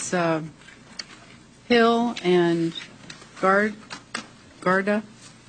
It's Hill and Garda.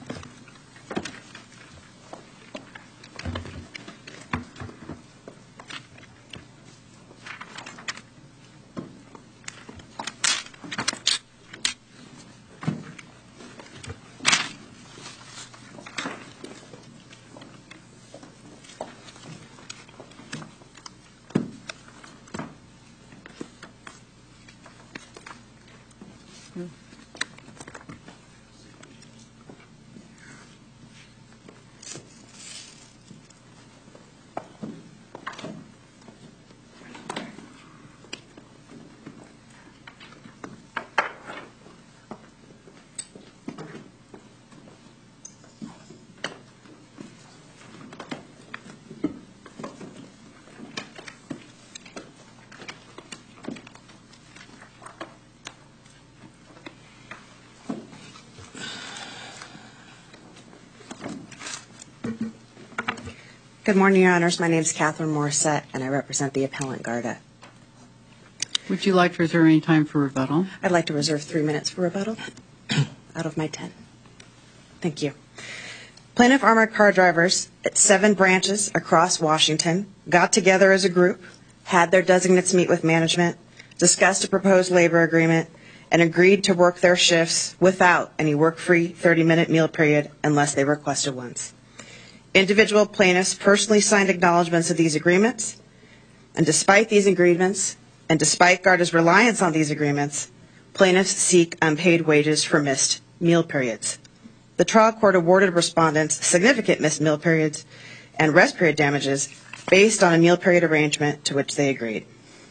Good morning, Your Honors. My name is Catherine Morissette, and I represent the appellant Garda. Would you like to reserve any time for rebuttal? I'd like to reserve 3 minutes for rebuttal out of my 10. Thank you. Plaintiff armored car drivers at 7 branches across Washington got together as a group, had their designates meet with management, discussed a proposed labor agreement, and agreed to work their shifts without any work-free 30-minute meal period unless they requested ones. Individual plaintiffs personally signed acknowledgments of these agreements, and despite these agreements, and despite Garda's reliance on these agreements, plaintiffs seek unpaid wages for missed meal periods. The trial court awarded respondents significant missed meal periods and rest period damages based on a meal period arrangement to which they agreed.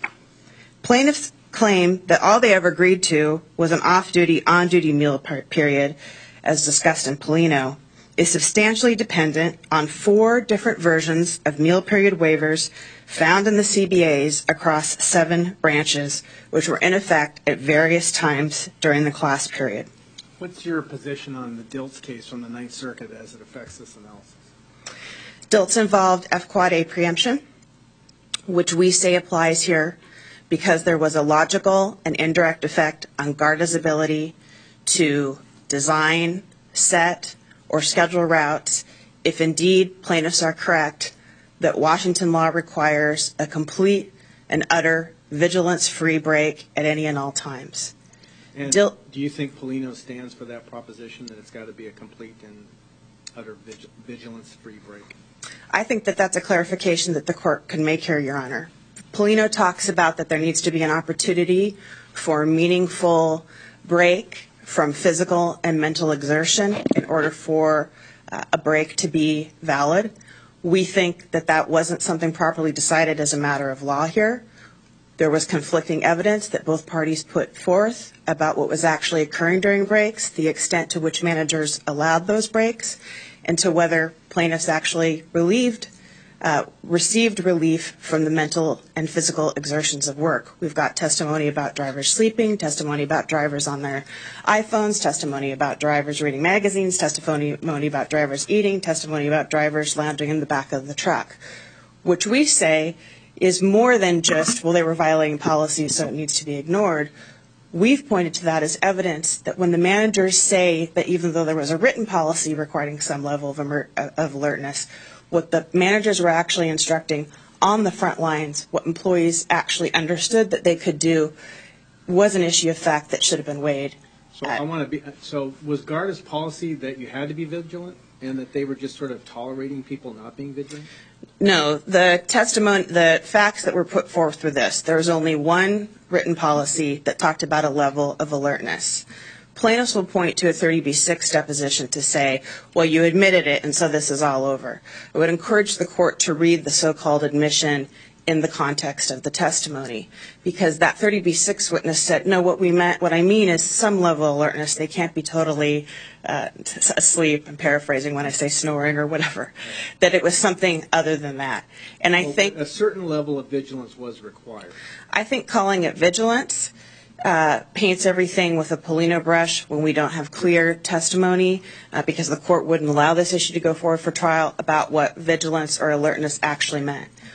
Plaintiffs claim that all they ever agreed to was an off-duty, on-duty meal period, as discussed in Polino, is substantially dependent on 4 different versions of meal period waivers found in the CBAs across 7 branches, which were in effect at various times during the class period. What's your position on the Dilts case from the Ninth Circuit as it affects this analysis? Dilts involved F-Quad A preemption, which we say applies here because there was a logical and indirect effect on Garda's ability to design, set, or schedule routes if indeed plaintiffs are correct that Washington law requires a complete and utter vigilance-free break at any and all times. And do you think Polino stands for that proposition, that it's got to be a complete and utter vigilance-free break? I think that that's a clarification that the court can make here, Your Honor. Polino talks about that there needs to be an opportunity for a meaningful break from physical and mental exertion in order for a break to be valid. We think that that wasn't something properly decided as a matter of law here. There was conflicting evidence that both parties put forth about what was actually occurring during breaks, the extent to which managers allowed those breaks, and to whether plaintiffs actually received relief from the mental and physical exertions of work. We've got testimony about drivers sleeping, testimony about drivers on their iPhones, testimony about drivers reading magazines, testimony about drivers eating, testimony about drivers lounging in the back of the truck, which we say is more than just, well, they were violating policy, so it needs to be ignored. We've pointed to that as evidence that when the managers say that even though there was a written policy requiring some level of alertness, what the managers were actually instructing on the front lines, what employees actually understood that they could do, was an issue of fact that should have been weighed. So was Garda's policy that you had to be vigilant and that they were just sort of tolerating people not being vigilant? No, the facts that were put forth were this. There was only one written policy that talked about a level of alertness. Plaintiffs will point to a 30B6 deposition to say, well, you admitted it, and so this is all over. I would encourage the court to read the so-called admission in the context of the testimony, because that 30B6 witness said, no, what I mean is some level of alertness. They can't be totally asleep, I'm paraphrasing when I say snoring or whatever, that it was something other than that. And I think a certain level of vigilance was required. I think calling it vigilance paints everything with a Polino brush when we don't have clear testimony, because the court wouldn't allow this issue to go forward for trial about what vigilance or alertness actually meant.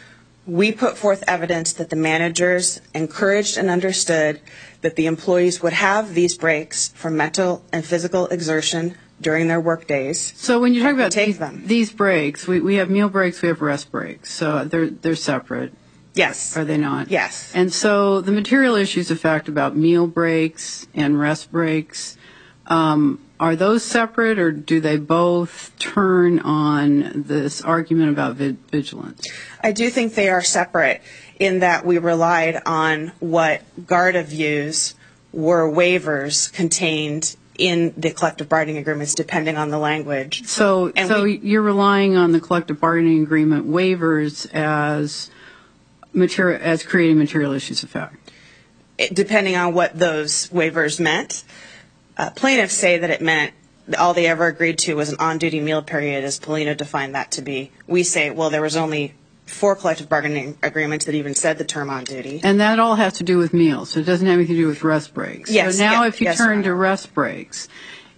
We put forth evidence that the managers encouraged and understood that the employees would have these breaks from mental and physical exertion during their work days. So when you talk about Take them. these breaks, we have meal breaks, we have rest breaks. So they're separate, Yes. are they not? Yes. And so the material issues of fact about meal breaks and rest breaks, are those separate, or do they both turn on this argument about vigilance? I do think they are separate in that we relied on what GARDA views were waivers contained in the collective bargaining agreements, depending on the language. So you're relying on the collective bargaining agreement waivers as creating material issues of fact. Depending on what those waivers meant. Plaintiffs say that it meant all they ever agreed to was an on-duty meal period, as Polino defined that to be. We say, well, there was only 4 collective bargaining agreements that even said the term on duty. And that all has to do with meals, so it doesn't have anything to do with rest breaks. Yes. So now Yeah, if you yes, turn Your to rest breaks,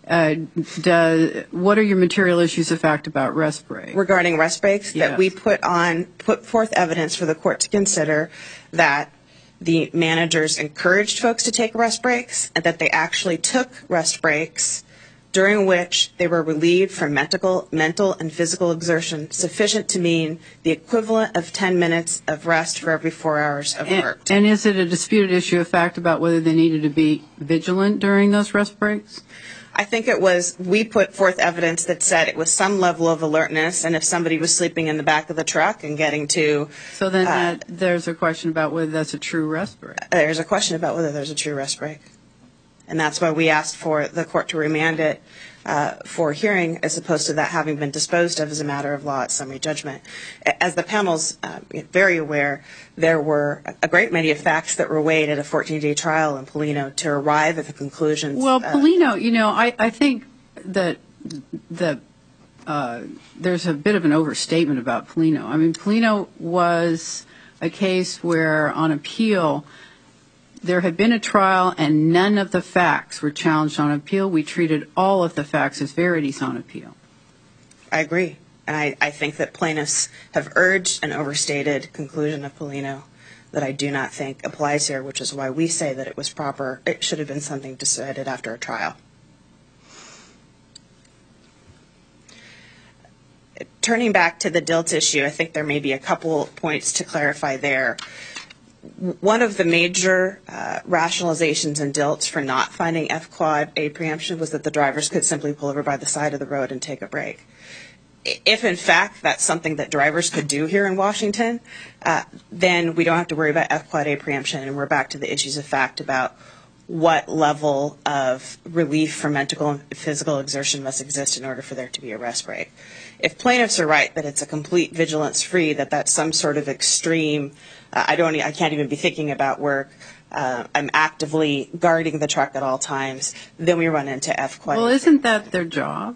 what are your material issues of fact about rest breaks? Regarding rest breaks, Yes. that we put forth evidence for the court to consider that the managers encouraged folks to take rest breaks, and that they actually took rest breaks during which they were relieved from mental and physical exertion sufficient to mean the equivalent of 10 minutes of rest for every 4 hours of work. And is it a disputed issue of fact about whether they needed to be vigilant during those rest breaks? I think it was, we put forth evidence that said it was some level of alertness, and if somebody was sleeping in the back of the truck and getting to... So then there's a question about whether that's a true rest break. There's a question about whether there's a true rest break. And that's why we asked for the court to remand it for hearing, as opposed to that having been disposed of as a matter of law at summary judgment. As the panel's very aware, there were a great many of facts that were weighed at a 14-day trial in Polino to arrive at the conclusions. Well, Polino, I think that there's a bit of an overstatement about Polino. I mean, Polino was a case where on appeal there had been a trial and none of the facts were challenged on appeal. We treated all of the facts as verities on appeal. I agree. And I think that plaintiffs have urged an overstated conclusion of Polino that I do not think applies here, which is why we say that it was proper. It should have been something decided after a trial. Turning back to the DILT issue, I think there may be a couple points to clarify there. One of the major rationalizations in DILT for not finding F-Quad A preemption was that the drivers could simply pull over by the side of the road and take a break. If, in fact, that's something that drivers could do here in Washington, then we don't have to worry about F-Quad A preemption, and we're back to the issues of fact about what level of relief from mental and physical exertion must exist in order for there to be a rest break. If plaintiffs are right that it's a complete vigilance-free, that that's some sort of extreme, I can't even be thinking about work, I'm actively guarding the truck at all times, then we run into F-Quad. Well, isn't that their job?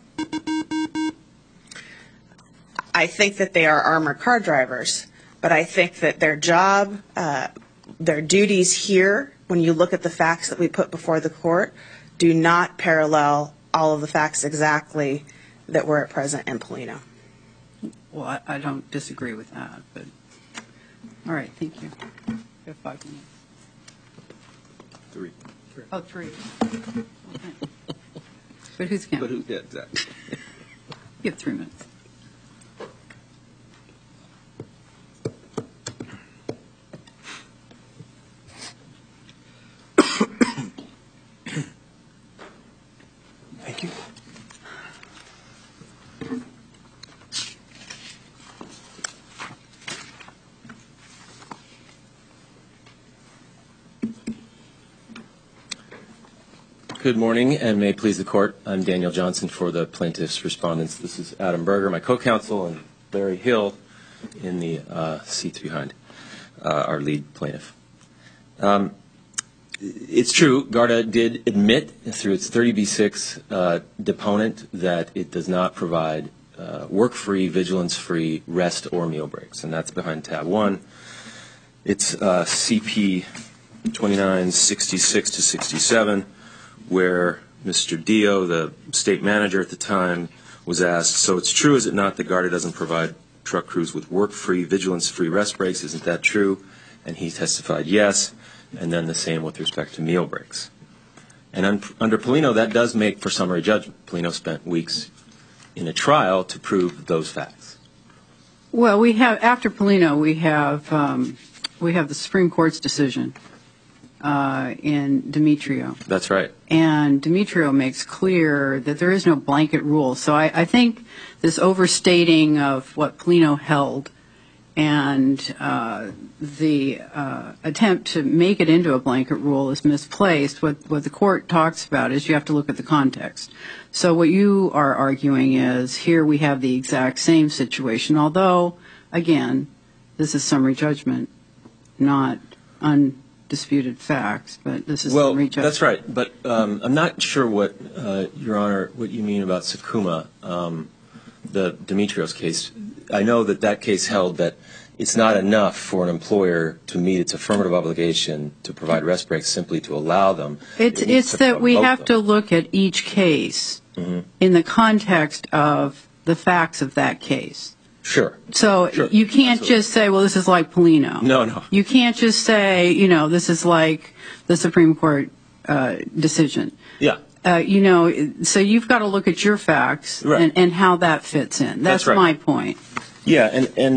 I think that they are armored car drivers, but I think that their job, their duties here, when you look at the facts that we put before the court, do not parallel all of the facts exactly that were at present in Polino. Well, I don't disagree with that, but all right, thank you. You have 5 minutes. 3. Oh, 3. Okay. But who's counting? Yeah, exactly. You have 3 minutes. Thank you. Good morning, and may it please the court. I'm Daniel Johnson for the plaintiffs' respondents. This is Adam Berger, my co-counsel, and Larry Hill in the seats behind, our lead plaintiff. It's true, GARDA did admit through its 30B6 deponent that it does not provide work-free, vigilance-free rest or meal breaks, and that's behind tab 1. It's CP 2966 to 67, where Mr. Dio, the state manager at the time, was asked, so it's true, is it not, that GARDA doesn't provide truck crews with work-free, vigilance-free rest breaks. Isn't that true? And he testified yes, and then the same with respect to meal breaks. And under Polino, that does make for summary judgment. Polino spent weeks in a trial to prove those facts. Well, we have, after Polino, we have the Supreme Court's decision in Demetrio. That's right. And Demetrio makes clear that there is no blanket rule. So I think this overstating of what Polino held and the attempt to make it into a blanket rule is misplaced. What the court talks about is you have to look at the context. So what you are arguing is here we have the exact same situation, although, again, this is summary judgment, not undisputed facts, but this is summary judgment. Well, that's right. But I'm not sure what, Your Honor, what you mean about Sakuma, the Demetrios case. I know that case held that it's not enough for an employer to meet its affirmative obligation to provide rest breaks simply to allow them. It's that we have to look at each case in the context of the facts of that case. Sure. So you can't just say, well, this is like Polino. No. You can't just say, this is like the Supreme Court decision. Yeah. So you've got to look at your facts and how that fits in. That's right. my point. Yeah, and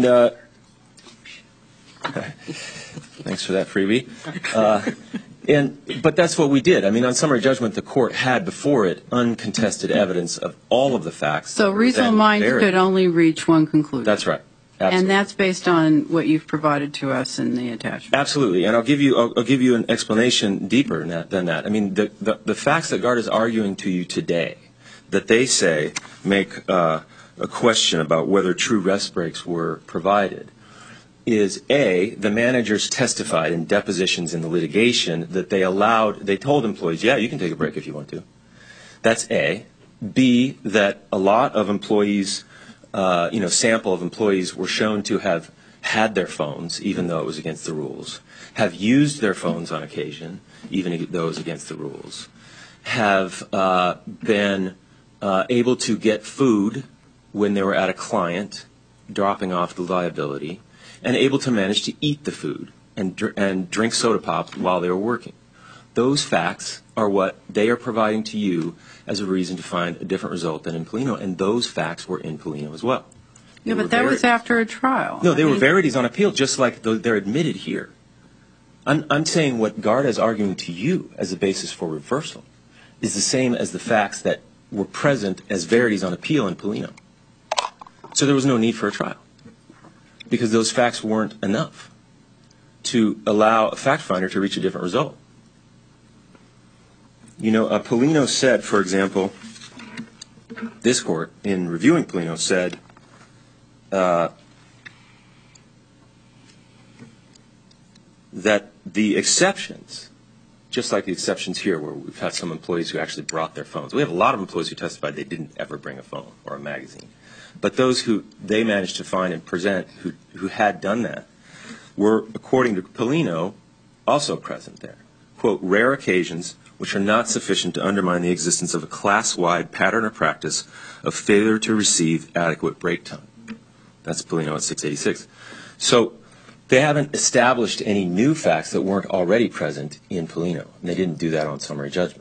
thanks for that freebie. But that's what we did. I mean, on summary judgment, the court had before it uncontested evidence of all of the facts. So reasonable minds could only reach one conclusion. That's right. Absolutely. And that's based on what you've provided to us in the attachment. Absolutely, and I'll give you an explanation deeper than that. I mean, the facts that GARD is arguing to you today, that they say make a question about whether true rest breaks were provided, is A, the managers testified in depositions in the litigation that they told employees, yeah, you can take a break if you want to. That's A. B, that a lot of employees, sample of employees were shown to have had their phones, even though it was against the rules, have used their phones on occasion, even though it was against the rules, have been able to get food when they were at a client, dropping off the liability, and able to manage to eat the food and drink soda pop while they were working. Those facts are what they are providing to you as a reason to find a different result than in Polino, and those facts were in Polino as well. Yeah, but that was after a trial. No, they were verities on appeal, just like they're admitted here. I'm saying what GARD is arguing to you as a basis for reversal is the same as the facts that were present as verities on appeal in Polino. So there was no need for a trial, because those facts weren't enough to allow a fact finder to reach a different result. Polino said, for example, this court, in reviewing Polino, said that the exceptions, just like the exceptions here where we've had some employees who actually brought their phones. We have a lot of employees who testified they didn't ever bring a phone or a magazine. But those who they managed to find and present who had done that were, according to Polino, also present there. Quote, rare occasions which are not sufficient to undermine the existence of a class-wide pattern or practice of failure to receive adequate break time. That's Polino at 686. So they haven't established any new facts that weren't already present in Polino, and they didn't do that on summary judgment.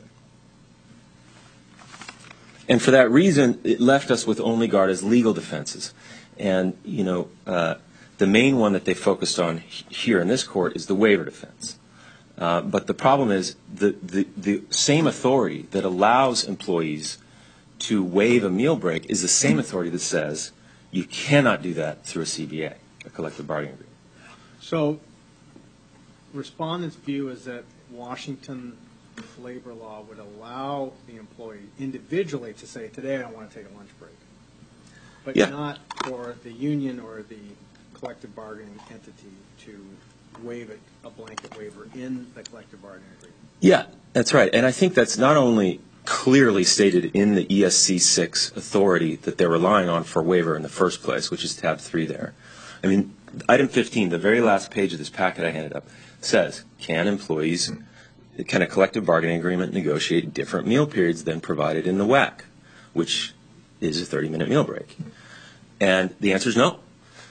And for that reason, it left us with only GARD as legal defenses. And, the main one that they focused on here in this court is the waiver defense. But the problem is the same authority that allows employees to waive a meal break is the same authority that says you cannot do that through a CBA, a collective bargaining agreement. So respondents' view is that Washington labor law would allow the employee individually to say, today I don't want to take a lunch break, but not for the union or the collective bargaining entity to waive it, a blanket waiver in the collective bargaining agreement. Yeah, that's right. And I think that's not only clearly stated in the ESC 6 authority that they're relying on for waiver in the first place, which is tab 3 there. I mean, item 15, the very last page of this packet I handed up, says, can a collective bargaining agreement negotiate different meal periods than provided in the WAC, which is a 30-minute meal break? And the answer is no.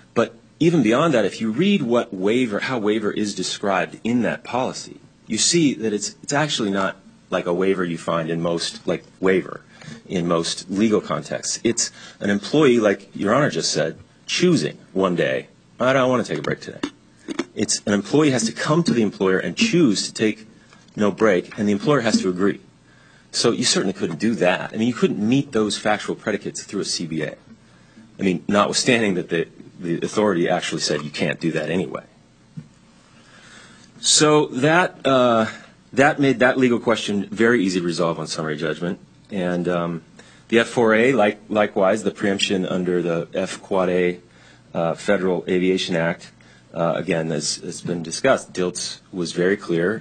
even beyond that, if you read how waiver is described in that policy, you see that it's actually not like a waiver you find in most legal contexts. It's an employee, like Your Honor just said, choosing one day, I don't want to take a break today. It's an employee has to come to the employer and choose to take no break, and the employer has to agree. So you certainly couldn't do that. I mean, you couldn't meet those factual predicates through a CBA. I mean, notwithstanding that the authority actually said you can't do that anyway. So that made that legal question very easy to resolve on summary judgment. And the F4A, likewise, the preemption under the F Quad A Federal Aviation Act, again, as has been discussed, Dilts was very clear.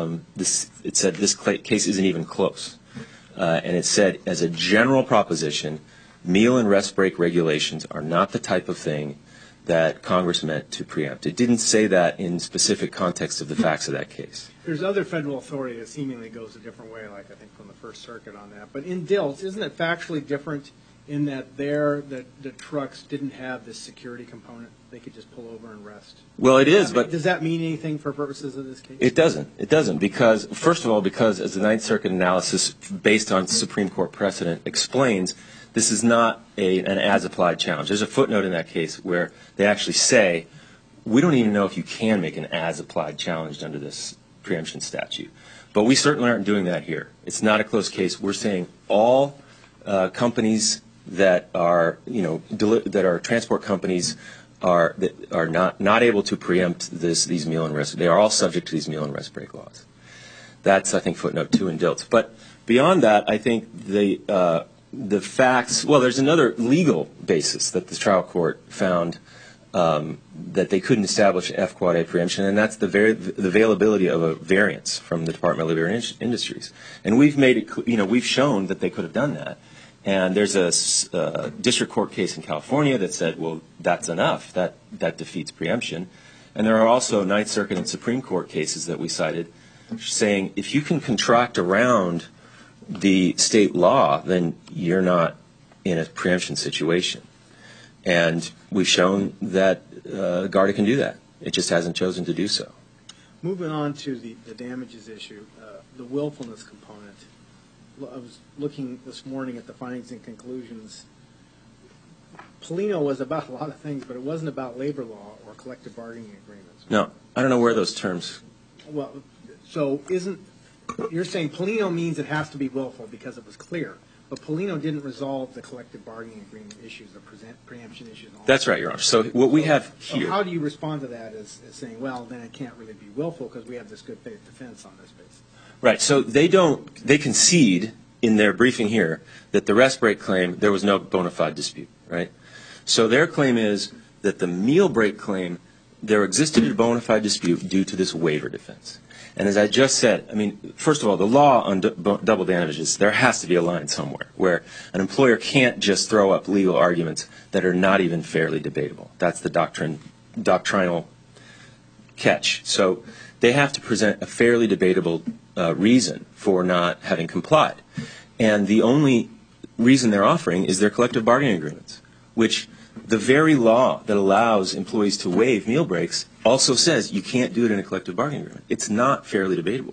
It said this case isn't even close. And it said, as a general proposition, meal and rest break regulations are not the type of thing that Congress meant to preempt. It didn't say that in specific context of the facts of that case. There's other federal authority that seemingly goes a different way, like I think from the First Circuit on that. But in Dilts, isn't it factually different in that the trucks didn't have this security component? They could just pull over and rest. Well, it is, but does that mean anything for purposes of this case? It doesn't. It doesn't because, first of all, because as the Ninth Circuit analysis based on Supreme Court precedent explains, this is not an as-applied challenge. There's a footnote in that case where they actually say, we don't even know if you can make an as-applied challenge under this preemption statute. But we certainly aren't doing that here. It's not a close case. We're saying all companies that are, that are transport companies are not able to preempt these meal and rest. They are all subject to these meal and rest break laws. That's, I think, footnote 2 in Dilts. But beyond that, I think the facts, well, there's another legal basis that the trial court found that they couldn't establish F Quad A preemption, and that's the availability of a variance from the Department of Labor and Industries. And we've made it, we've shown that they could have done that. And there's a district court case in California that said, well, that's enough. That defeats preemption. And there are also Ninth Circuit and Supreme Court cases that we cited saying if you can contract around the state law, then you're not in a preemption situation. And we've shown that GARDA can do that. It just hasn't chosen to do so. Moving on to the damages issue, the willfulness component. I was looking this morning at the findings and conclusions. Polino was about a lot of things, but it wasn't about labor law or collective bargaining agreements. No, I don't know where those terms. Well, so you're saying Polino means it has to be willful because it was clear, but Polino didn't resolve the collective bargaining agreement issues, the preemption issues. That's right, Your Honor. So what we have here. So how do you respond to that as saying, well, then it can't really be willful because we have this good faith defense on this basis? Right. So they concede in their briefing here that the rest break claim, there was no bona fide dispute, right? So their claim is that the meal break claim, there existed a bona fide dispute due to this waiver defense. And as I just said, I mean, first of all, the law on double damages, there has to be a line somewhere where an employer can't just throw up legal arguments that are not even fairly debatable. That's the doctrinal catch. So they have to present a fairly debatable reason for not having complied. And the only reason they're offering is their collective bargaining agreements, which the very law that allows employees to waive meal breaks also says you can't do it in a collective bargaining agreement. It's not fairly debatable.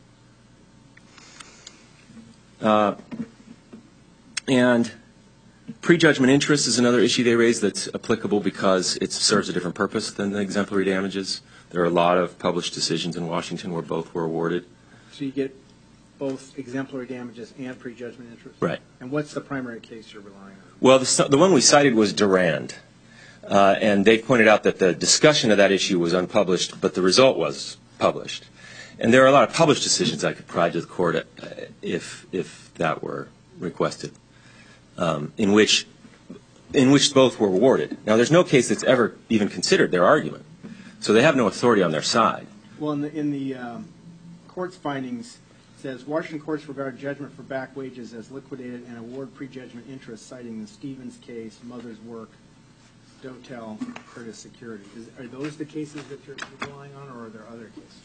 And prejudgment interest is another issue they raise that's applicable because it serves a different purpose than the exemplary damages. There are a lot of published decisions in Washington where both were awarded. So you get both exemplary damages and prejudgment interest? Right. And what's the primary case you're relying on? Well, the one we cited was Durand. And they pointed out that the discussion of that issue was unpublished, but the result was published. And there are a lot of published decisions I could provide to the court if that were requested, in which both were awarded. Now, there's no case that's ever even considered their argument, so they have no authority on their side. Well, in the court's findings, it says Washington courts regard judgment for back wages as liquidated and award prejudgment interest, citing the Stevens case, Mother's Work, Dotel, Curtis Security. Are those the cases that you're relying on, or are there other cases?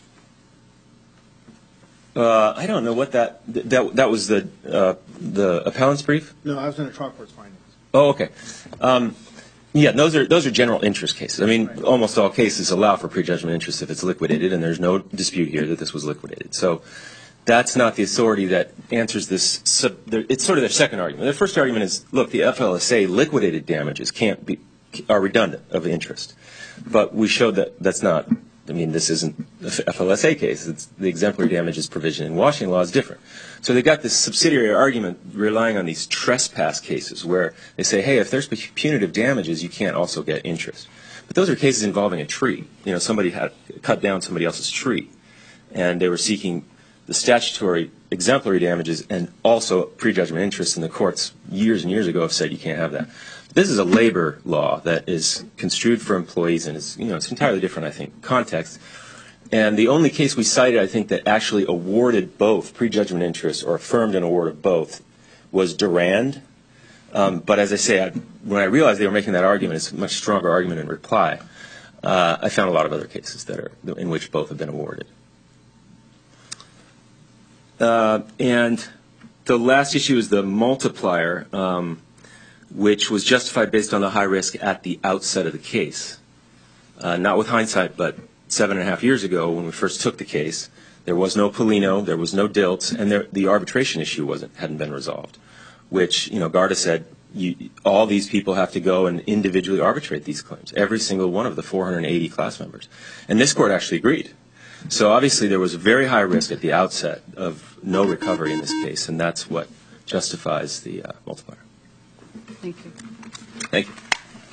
I don't know what that was the appellant's brief? No, I was in the trial court's findings. Oh, okay. Yeah, those are general interest cases. I mean, almost all cases allow for prejudgment interest if it's liquidated, and there's no dispute here that this was liquidated. So that's not the authority that answers this. It's sort of their second argument. Their first argument is, look, the FLSA liquidated damages are redundant of interest. But we showed that that's not. I mean, this isn't the FLSA case. It's the exemplary damages provision in Washington law is different. So they got this subsidiary argument relying on these trespass cases where they say, hey, if there's punitive damages, you can't also get interest. But those are cases involving a tree. You know, somebody had cut down somebody else's tree, and they were seeking the statutory exemplary damages and also prejudgment interest, and the courts years and years ago have said you can't have that. This is a labor law that is construed for employees, and it's entirely different, I think, context. And the only case we cited, I think, that actually awarded both prejudgment interest or affirmed an award of both was Durand. But as I say, when I realized they were making that argument, it's a much stronger argument in reply. I found a lot of other cases in which both have been awarded. And the last issue is the multiplier, which was justified based on the high risk at the outset of the case. Not with hindsight, but 7.5 years ago when we first took the case, there was no Polino, there was no DILTs, and the arbitration issue hadn't been resolved, which, Garda said, all these people have to go and individually arbitrate these claims, every single one of the 480 class members. And this court actually agreed. So obviously there was a very high risk at the outset of no recovery in this case, and that's what justifies the multiplier. Thank you. Thank you.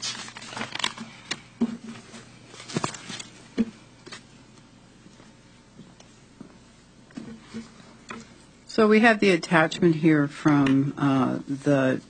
So we have the attachment here from the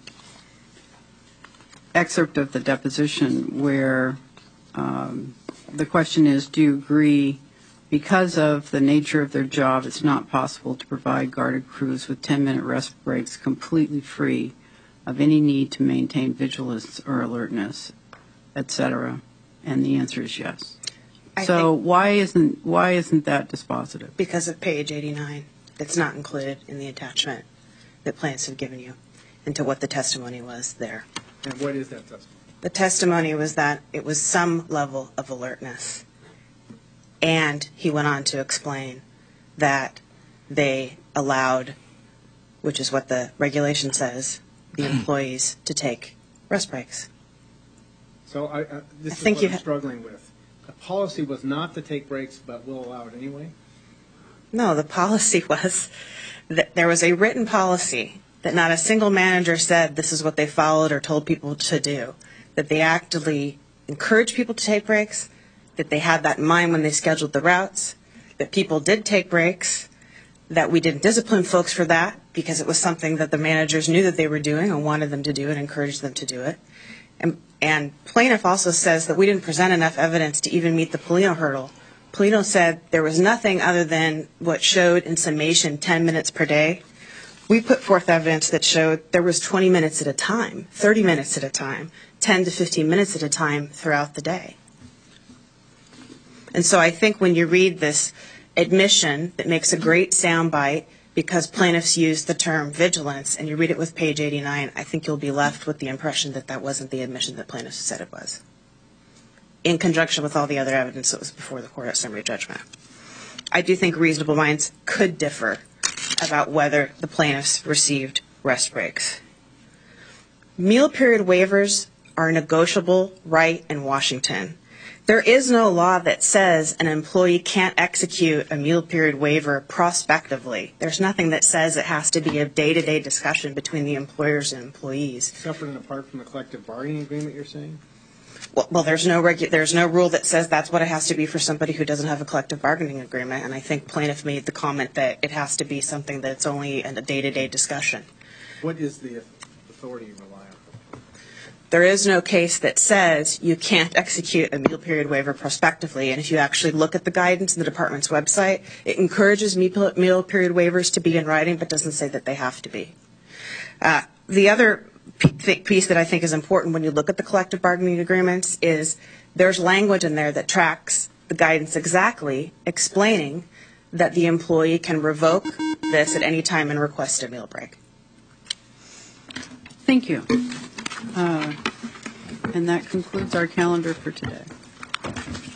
excerpt of the deposition where the question is, do you agree because of the nature of their job, it's not possible to provide guarded crews with 10-minute rest breaks completely free of any need to maintain vigilance or alertness, et cetera? And the answer is yes. So why isn't that dispositive? Because of page 89. It's not included in the attachment that plaintiffs have given you into what the testimony was there. And what is that testimony? The testimony was that it was some level of alertness. And he went on to explain that they allowed, which is what the regulation says, the employees to take rest breaks. So this is what I'm struggling with. The policy was not to take breaks, but we'll allow it anyway? No, the policy was that there was a written policy that not a single manager said this is what they followed or told people to do, that they actively encouraged people to take breaks, that they had that in mind when they scheduled the routes, that people did take breaks, that we didn't discipline folks for that because it was something that the managers knew that they were doing and wanted them to do and encouraged them to do it. And plaintiff also says that we didn't present enough evidence to even meet the Polino hurdle. Polino said there was nothing other than what showed in summation 10 minutes per day. We put forth evidence that showed there was 20 minutes at a time, 30 minutes at a time, 10 to 15 minutes at a time throughout the day. And so I think when you read this admission that makes a great soundbite because plaintiffs used the term vigilance and you read it with page 89, I think you'll be left with the impression that that wasn't the admission that plaintiffs said it was, in conjunction with all the other evidence that was before the court at summary judgment. I do think reasonable minds could differ about whether the plaintiffs received rest breaks. Meal period waivers are a negotiable right in Washington. There is no law that says an employee can't execute a meal period waiver prospectively. There's nothing that says it has to be a day-to-day discussion between the employers and employees. Separate and apart from the collective bargaining agreement, you're saying? Well, there's no rule that says that's what it has to be for somebody who doesn't have a collective bargaining agreement, and I think plaintiff made the comment that it has to be something that's only in a day-to-day discussion. What is the authority you rely on? There is no case that says you can't execute a meal period waiver prospectively, and if you actually look at the guidance in the department's website, it encourages meal period waivers to be in writing, but doesn't say that they have to be. The other piece that I think is important when you look at the collective bargaining agreements is there's language in there that tracks the guidance exactly, explaining that the employee can revoke this at any time and request a meal break. Thank you. And that concludes our calendar for today.